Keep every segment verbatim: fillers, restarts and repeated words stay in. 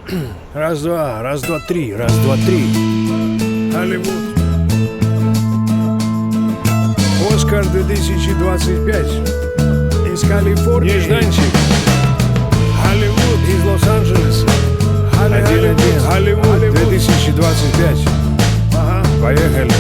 Раз-два, раз-два-три, раз-два-три. Голливуд. Оскар две тысячи двадцать пять. Из Калифорнии. Нежданчик. Голливуд. Из Лос-Анджелеса. один-один. Голливуд две тысячи двадцать пять. Ага. Поехали.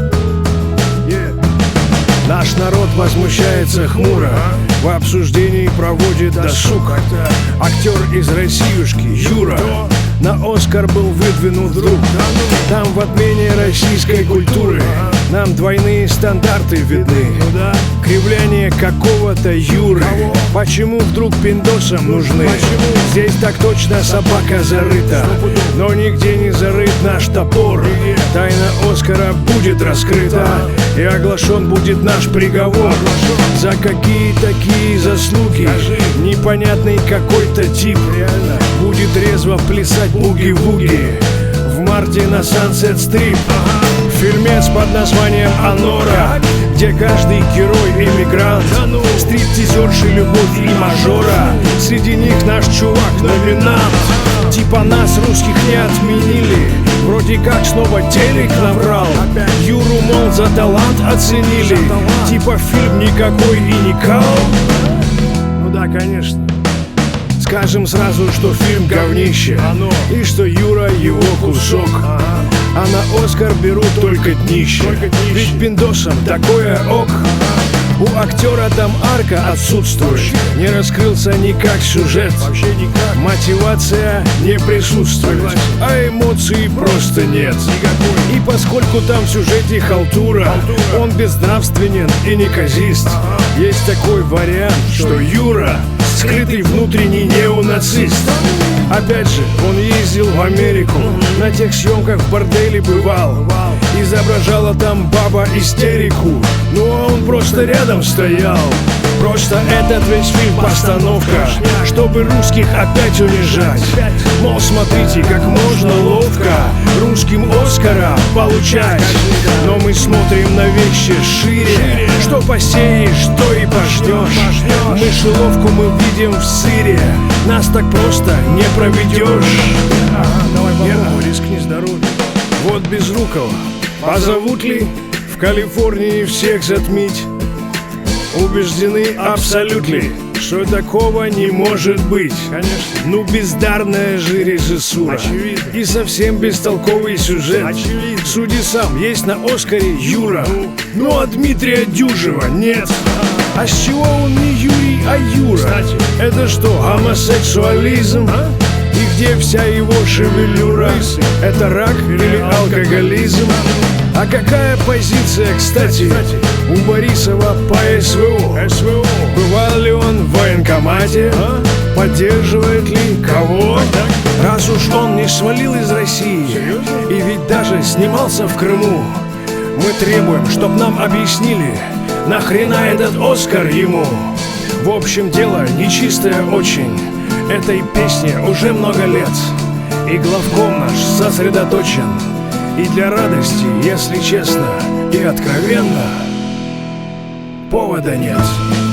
Yeah. Наш народ возмущается хмуро, в обсуждении проводит досуг. Актер из Россиюшки Юра на Оскар был выдвинут вдруг. Там в отмене российской культуры нам двойные стандарты видны. Кривляние какого-то Юры. Почему вдруг пиндосам нужны? Здесь так точно собака зарыта, но нигде не зарыт наш топор. Тайна Оскара будет раскрыта, и оглашен будет наш приговор. За какие такие заслуги непонятный какой-то тип будет резво плясать буги-вуги в марте на Sunset Strip. Фильмец под названием «Анора», где каждый герой иммигрант, стриптизерши, любовь и мажора. Среди них наш чувак номинант. Типа нас, русских, не отменили, вроде как снова телек наврал. Юру, мол, за талант оценили, типа фильм никакой и не кал. Ну да, конечно. Скажем сразу, что фильм говнище, и что Юра его кусок. А на Оскар берут только днище, ведь пиндосам такое ок. У актера там арка отсутствует, не раскрылся никак сюжет, мотивация не присутствует, а эмоций просто нет. И поскольку там в сюжете халтура, он безнравственен и неказист. Есть такой вариант, что Юра скрытый внутренний неонацист. Опять же, он ездил в Америку, на тех съемках в борделе бывал. Изображала там баба истерику, ну а он просто рядом стоял. Просто этот весь фильм постановка, чтобы русских опять унижать. Мол, смотрите, как можно ловко русским Оскара получать. Но мы смотрим на вещи шире, что посеешь, то и пожнешь. Мышеловку мы видим в сыре, нас так просто не проведешь. Ага, давай попробуй, рискни здоровье. Вот Безрукова. Позовут ли в Калифорнии всех затмить? Убеждены абсолютно, что такого не может быть. Конечно. Ну бездарная же режиссура. Очевидно. И совсем бестолковый сюжет. Очевидно. Суди сам, есть на Оскаре Юра, ну а Дмитрия Дюжева нет. А с чего он не Юрий, а Юра? Кстати. Это что, гомосексуализм? А? И где вся его шевелюра? Это рак или алкоголизм? А какая позиция, кстати, у Борисова по СВО? Бывал ли он в военкомате? Поддерживает ли кого? Раз уж он не свалил из России и ведь даже снимался в Крыму, мы требуем, чтоб нам объяснили, нахрена этот Оскар ему. В общем, дело нечистое очень, этой песне уже много лет, и главком наш сосредоточен. И для радости, если честно и откровенно, повода нет.